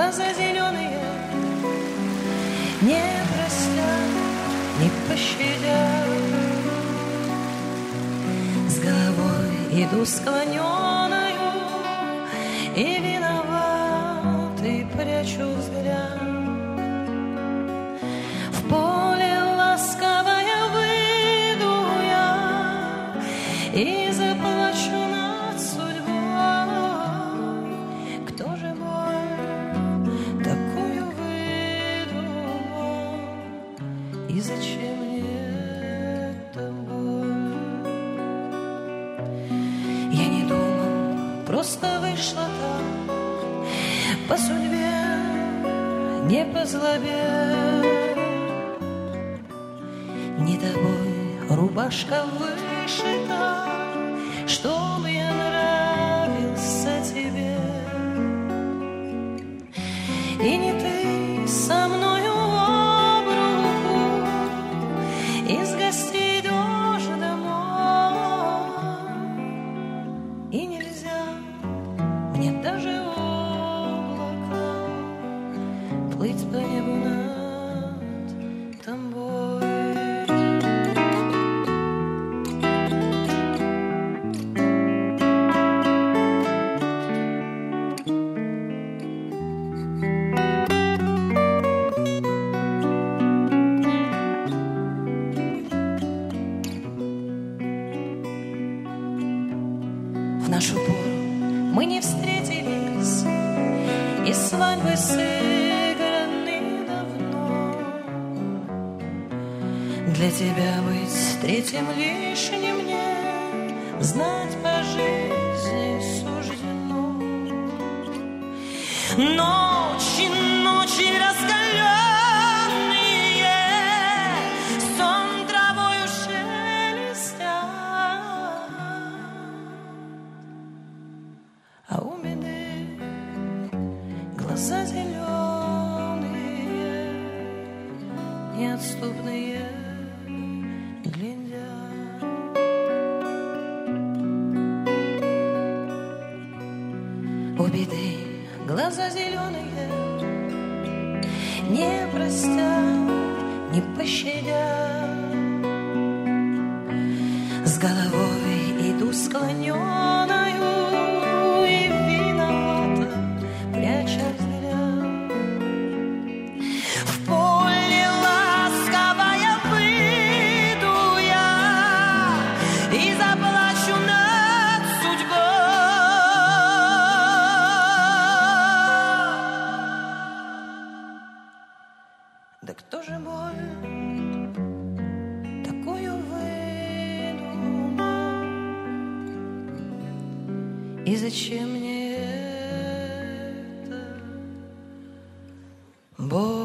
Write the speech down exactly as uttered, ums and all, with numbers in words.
глаза зеленые, не простят, не пощадят. С головой иду склоненную и виноватый прячу взгляд. В поле ласковое выйду я и заплачу над судьбой. Кто же боль такую выдумал, и зачем мне эта боль? Я не думал, просто вышла так, по судьбе, не по злобе. Не тобой рубашка вышита, чтобы я нравился тебе. И не ты со мною об руку из гостей идешь домой. И нельзя мне даже облакам плыть по небу над тобой. В нашу пору мы не встретились, и свадьбы сыграны давно. Для тебя быть третьим лишним мне, знать по жизни суждено. Ночи, ночи раскаленные, сон травою шелестят, а у беды глаза зеленые, неотступные глядят. У беды глаза зеленые, не простят, не пощадят. С головой иду склоненную и виновата пряча взгляд. В поле ласковое выйду я и заплачу над судьбой. Да кто же боль такую выдумал, и зачем мне это боль?